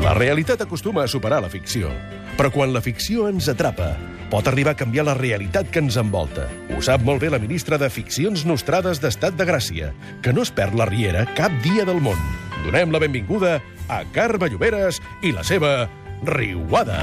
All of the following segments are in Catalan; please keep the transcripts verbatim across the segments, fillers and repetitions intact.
La realitat acostuma a superar la ficció, però quan la ficció ens atrapa, pot arribar a canviar la realitat que ens envolta. Ho sap molt bé la ministra de Ficcions Nostrades d'Estat de Gràcia, que no es perd la riera cap dia del món. Donem la benvinguda a Carme Lloberes i la seva Riuada.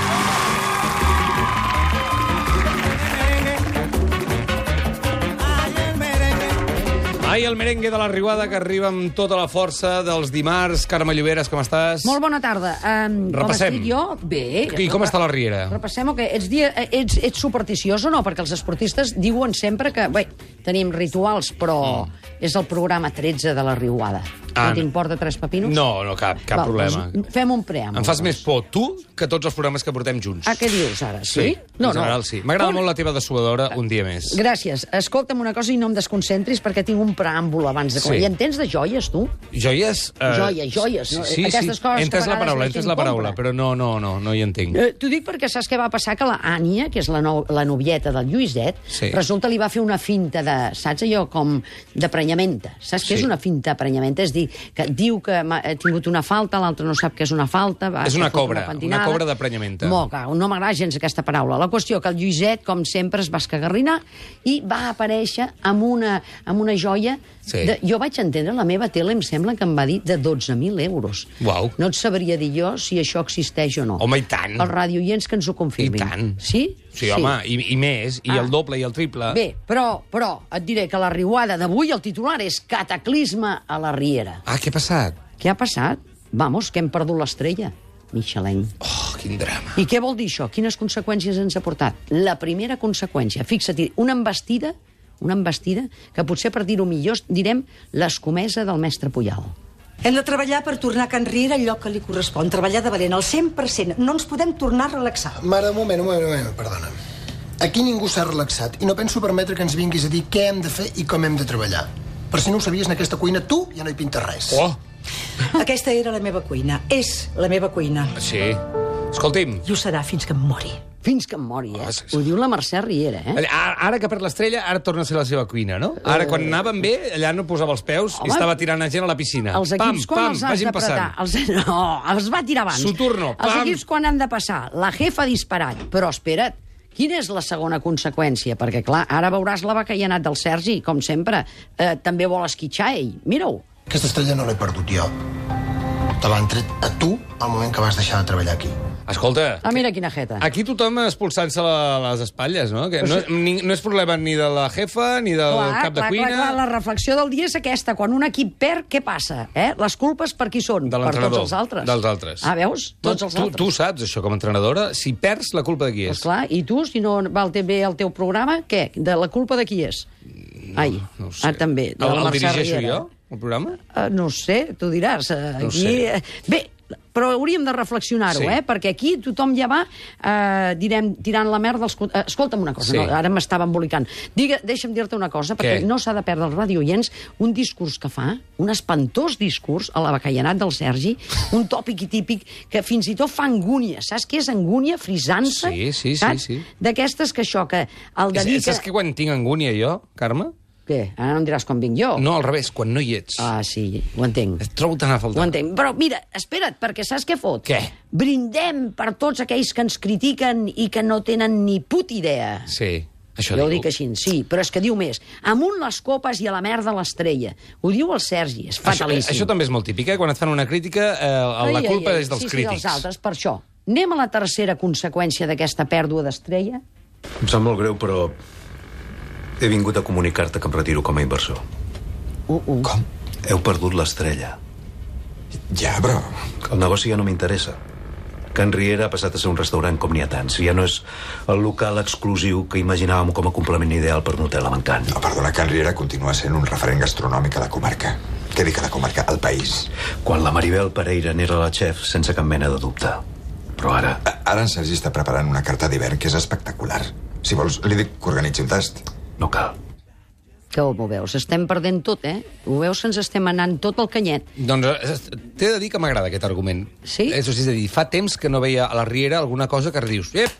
Ai, el merengue de la Riuada, que arriba amb tota la força dels dimarts. Carme Lloberes, com estàs? Molt bona tarda. Um, Repassem. Com estic jo? Bé. I com està la riera? Repassem, o què? Ets, dia, ets, ets supersticiós o no? Perquè els esportistes diuen sempre que... Bé, tenim rituals, però mm. és el programa tretze de la Riuada. Ah, no t'importa tres pepinos? No, no, cap, cap Val, problema. Doncs fem un preàmbul. Em fas més por tu que tots els programes que portem junts. Ah, què dius ara? Sí, Sí? no, en general no. sí. M'agrada Com... molt la teva dessuadora un dia més. Gràcies. Escolta'm una cosa i no em desconcentris perquè tinc un preàmbul abans de... Sí. I en tens de joies, tu? Joies? Uh... Joies, joies. No? Sí, Aquestes sí. coses Entes que a la paraula, vegades entes la paraula, però no, no, no, no hi entenc. Eh, T'ho dic perquè saps què va passar? Que la Ània, que és la, no, la novieta del Lluïset, sí. resulta li va fer una finta de, saps allò, com d'aprenyamenta. Saps Sí. què és una finta d'aprenyamenta? És dir, que diu que ha tingut una falta, l'altre no sap què és una falta... Va, És una fot cobra, una, una cobra d'aprenyamenta. Molt, no m'agrada gens aquesta paraula. La qüestió que el Lluïset, com sempre, es va escagarrinar i va aparèixer amb una, amb una joia... Sí. De, jo vaig entendre, la meva tele em sembla que em va dir de dotze mil euros. Uau. No et sabria dir jo si això existeix o no. Home, i tant. Els radioients que ens ho confirmin. I tant. Sí? Sí, home, i, i més, i Ah. el doble i el triple. Bé, però, però et diré que la Riuada d'avui, el titular és Cataclisme a la Riera. Ah, què ha passat? Què ha passat? Vamos, que hem perdut l'estrella. Michelin. Oh, quin drama. I què vol dir això? Quines conseqüències ens ha portat? La primera conseqüència, fixa't, una embestida, una embestida que potser per dir-ho millor direm l'escomesa del mestre Puyal. Hem de treballar per tornar a Can Riera al lloc que li correspon. Treballar de valent, al cent per cent. No ens podem tornar a relaxar. Mare, un moment, un moment, un moment, perdona. Aquí ningú s'ha relaxat i no penso permetre que ens vinguis a dir què hem de fer i com hem de treballar. Per si no ho sabies, en aquesta cuina tu ja no hi pintes res. Oh! Aquesta era la meva cuina. És la meva cuina. Sí. Escolti'm, I ho serà fins que em mori. Fins que em mori, eh? Ah, sí, sí. Ho diu la Mercè Riera, eh? ara, ara que perd l'estrella, ara torna a ser la seva cuina, no? Ara, quan anaven bé, allà no posava els peus Home, i estava tirant a gent a la piscina. Els equips, pam, quan pam, els has vagin d'apretar? passant. Els... No, els va tirar abans. Soturno, Els pam. equips, quan han de passar? La jefa ha disparat. Però espera't, quina és la segona conseqüència? Perquè, clar, ara veuràs la bacallanat del Sergi, com sempre. Eh, també vol esquitxar ell. Mira-ho. Aquesta estrella no l'he perdut jo. Te l'han tret a tu al moment que vas deixar de treballar aquí. Escolta, Ah, mira quina jeta. aquí tothom expulsant-se la, les espatlles, no? Que no, ni, no és problema ni de la jefa, ni del Clar, cap de clar, cuina... clar, clar, la reflexió del dia és aquesta. Quan un equip perd, què passa? Eh? Les culpes per qui són? De Per l'entrenador. tots els altres. Dels altres. Ah, veus? Tots els tu, altres. tu saps, això, com a entrenadora. Si perds, la culpa de qui és? Pues clar, i tu, si no va bé el teu programa, què? De la culpa de qui és? Ai, no ho sé. ah, també. De El, la el Mercè dirigeixo Riera. jo, el programa? Uh, no ho sé, tu diràs. Uh, No ho aquí... sé. eh, Bé, però hauríem de reflexionar-ho, Sí. eh? Perquè aquí tothom ja va, eh, direm, tirant la merda als... Uh, escolta'm una cosa, Sí. no, ara m'estava embolicant. Digue, deixa'm dir-te una cosa, perquè Què? no s'ha de perdre els radioients un discurs que fa, un espantós discurs a la bacallanat del Sergi, un tòpic i típic que fins i tot fa angúnia. Saps què és angúnia? Frisant-se? Sí, sí, sí, saps? sí. D'aquestes que això, que el És, dedica... saps que quan tinc angúnia jo, Carme? Què? Ara no em diràs quan vinc jo. No, al revés, quan no hi ets. Ah, sí, ho entenc. Et trobo tan a Ho faltar. entenc. Però mira, espera't, perquè saps què fot? Què? Brindem per tots aquells que ens critiquen i que no tenen ni puta idea. Sí, això Jo ho diu. dic així, sí, però és que diu més. Amunt les copes i a la merda l'estrella. Ho diu el Sergi, és Això, fatalíssim. això també és molt típic, eh? Quan et fan una crítica, eh, la Ai, culpa ai, ai. és dels sí, crítics. Sí, dels altres, per això. Anem a la tercera conseqüència d'aquesta pèrdua d'estrella? Em sap molt greu, però he vingut a comunicar-te que em retiro com a inversor. Uh, uh. Com? Heu perdut l'estrella. Ja, però... El negoci ja no m'interessa. Can Riera ha passat a ser un restaurant com n'hi ha tants. Ja no és el local exclusiu que imaginàvem com a complement ideal per un hotel a Mancant. No, perdona, Can Riera continua sent un referent gastronòmic a la comarca. Què dic a la comarca? Al país. Quan la Maribel Pereira n'era la xef, sense cap mena de dubte. Però ara... A- Ara en Sergi està preparant una carta d'hivern que és espectacular. Si vols, li dic que organitzi un tast. no cal. Que ho veus? Estem perdent tot, eh? Ho veus que ens estem anant tot el canyet. Doncs eh, t'he de dir que m'agrada aquest argument. Sí? És, és a dir, fa temps que no veia a la Riera alguna cosa que dius... Ep,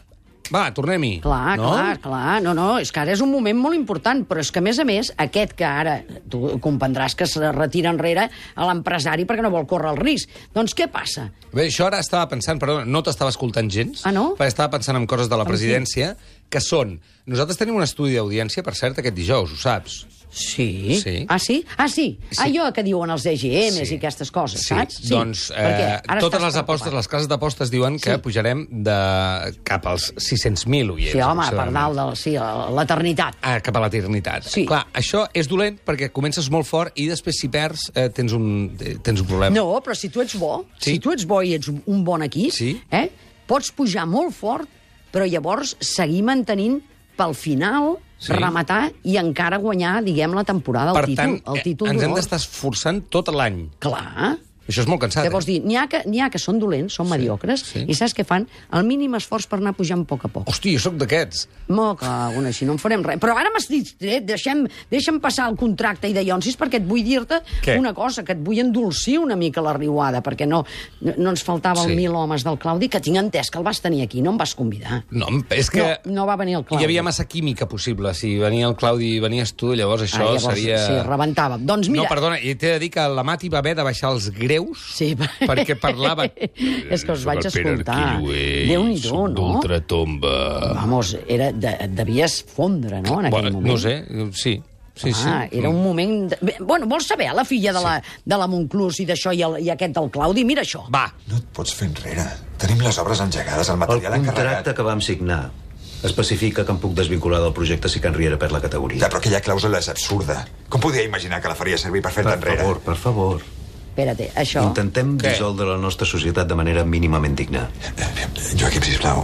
Va, tornem-hi. Clar, no? clar, clar. No, no, és que ara és un moment molt important, però és que, a més a més, aquest que ara, tu comprendràs que se retira enrere a l'empresari perquè no vol córrer el risc. Doncs què passa? Bé, això ara estava pensant, perdona, no t'estava escoltant gens, Ah, no? perquè estava pensant en coses de la presidència, que són... Nosaltres tenim un estudi d'audiència, per cert, aquest dijous, ho saps? Sí. Sí. Ah, sí? Ah, sí. Sí. Allò que diuen els D G Ms Sí. i aquestes coses, Sí, saps? doncs Per què? eh, Ara totes estàs les apostes, preocupat. les cases d'apostes diuen que Sí. pujarem de cap als sis-cents mil oients. Sí, home, per aproximadament. dalt de sí, l'eternitat. Ah, cap a l'eternitat. Sí. Clar, això és dolent perquè comences molt fort i després, si perds, eh, tens, un, eh, tens un problema. No, però si tu ets bo, Sí. si tu ets bo i ets un bon equip, Sí. eh, pots pujar molt fort, però llavors seguir mantenint pel final, Sí. rematar i encara guanyar, diguem, la temporada, el Per títol, tant, el eh, títol ens hem d'honor. d'estar esforçant tot l'any. Clar. Això és molt cansat. Què vols dir? N'hi ha, que, n'hi ha que són dolents, són mediocres, sí. i saps què fan? El mínim esforç per anar pujant a poc a poc. Hosti, jo sóc d'aquests. Mo, cago en així, no en farem res. Però ara m'has dit, eh, deixem, deixem passar el contracte i de Ionsis perquè et vull dir-te Què? una cosa, que et vull endolcir una mica la riuada, perquè no, no, no ens faltava Sí. el mil homes del Claudi, que tinc entès que el vas tenir aquí, no em vas convidar. No, és que... No, no va venir el Claudi. Hi havia massa química possible. Si venia el Claudi i venies tu, llavors això Ah, llavors, seria... sí, rebentava. Doncs mira... No, perdona, i t'he de dir que la Mati va haver de baixar els greus Sí, perquè parlava... És que us vaig escoltar. Déu-n'hi-do, no? d'ultratomba. Vamos, era, de, et devies fondre, no?, en aquell Bueno, moment. no sé, sí. Sí, Ah, sí. era un moment... De... Bé, bueno, vols saber la filla de la, de la Monclús i d'això i, el, i aquest del Claudi? Mira això. Va, No et pots fer enrere. Tenim les obres engegades, el El material contracte encarregat. que vam signar especifica que em puc desvincular del projecte si Can Riera perd la categoria. Ja, però aquella clàusula és absurda. Com podia imaginar que la faria servir per fer-te Per enrere? favor, per favor. Espera't, això... Intentem Què? dissoldre la nostra societat de manera mínimament digna. Eh, Joaquim, sisplau,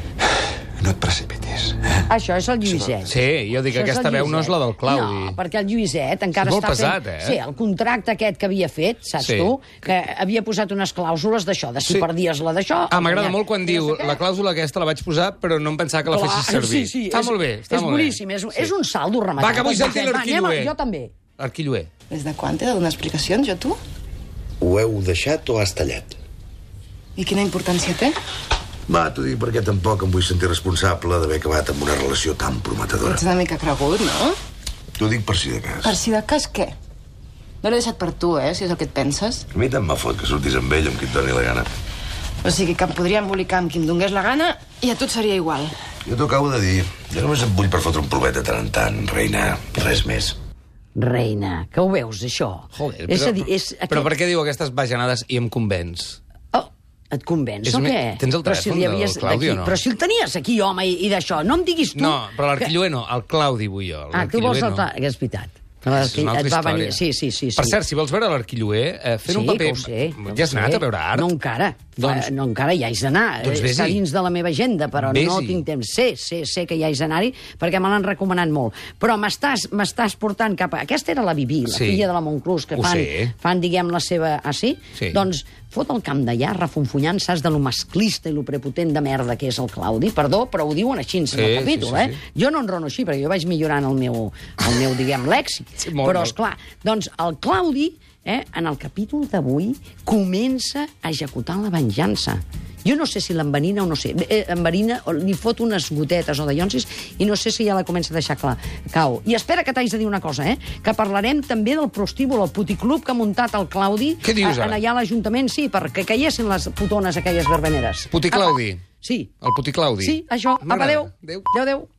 no et precipitis. Eh? Això és el Lluïset. sí, jo dic que Això és aquesta el veu no és la del Lluïset. Claudi. No, perquè el Lluïset encara És molt està pesat, fent... eh? Sí, el contracte aquest que havia fet, saps Sí. tu? Que havia posat unes clàusules d'això, de si Sí. perdies la d'això... Ah, m'agrada guanyar- molt quan i diu no sé què. la clàusula aquesta la vaig posar, però no em pensava que la Clar, fessis servir. Sí, sí, està és, molt bé, està és molt boníssim, bé. és, és un saldo rematat. Va, que vull sentir Va, l'arquilluer. anem a- Jo també. L'arquilluer. Des de quan t'he de donar explicacions, jo, tu? Ho heu deixat o has tallat? I quina importància té? Va, t'ho dic perquè tampoc em vull sentir responsable d'haver acabat amb una relació tan prometedora. Ets una mica cregut, no? T'ho dic per si de cas. Per si de cas, què? No l'he deixat per tu, eh, si és el que et penses. A mi tant me fot que sortis amb ell, amb qui et doni la gana. O sigui que em podria embolicar amb qui em donés la gana i a tu et seria igual. Jo t'ho acabo de dir. Jo només em vull per fotre un plomet de tant en tant, reina. Res més. Reina, que ho veus, això? Joder, és però, a dir, és aquest... però per què diu aquestes bajanades i em convenç? Oh, et convenç És o me- què? tens el Però si telèfon li del havies Claudi d'aquí- o no? Però si el tenies aquí, home, i, i d'això. No em diguis tu... No, però que- l'arquilluer no, el Claudi vull jo. Ah, tu vols l'arquilluer el... no. Que és veritat. És una altra Et va història. venir... Sí, sí, sí. sí. Per cert, si vols veure l'arquilluer, eh, fent sí, un paper... que ho sé, ja has ho anat sé. a veure art? No encara. Doncs- Fa, no encara hi haig d'anar. Doncs vés-hi. Està dins de la meva agenda, però no Vés-hi. tinc temps. Sé, sé, sé que hi haig d'anar-hi, perquè me l'han recomanat molt. Però m'estàs m'estàs portant cap a... Aquesta era la Bibi, la Sí. filla de la Monclús, que Ho fan, sé. fan, diguem, la seva... Ah, sí? Sí. Doncs fot el camp d'allà, refonfunyant, saps, de lo masclista i lo prepotent de merda que és el Claudi. Perdó, però ho diuen així en Sí, el sí, capítol, sí, eh? sí. Jo no enrono així, perquè jo vaig millorant el meu, el meu diguem, lèxic. Sí, molt, però, molt. esclar, doncs el Claudi, eh, en el capítol d'avui, comença a executar la venjança. Jo no sé si l'envenina o no sé. Eh, envenina, o li fot unes gotetes o de ionsis i no sé si ja la comença a deixar clar. Cau. I espera que t'haig de dir una cosa, eh? Que parlarem també del prostíbul, el puticlub que ha muntat el Claudi Què dius, a- ara? allà a l'Ajuntament, sí, perquè caiessin les putones aquelles verbeneres. Puticlaudi? Sí. El Puticlaudi? Sí, això. Apa, M'agrada. adéu. Adéu. Adéu, adéu.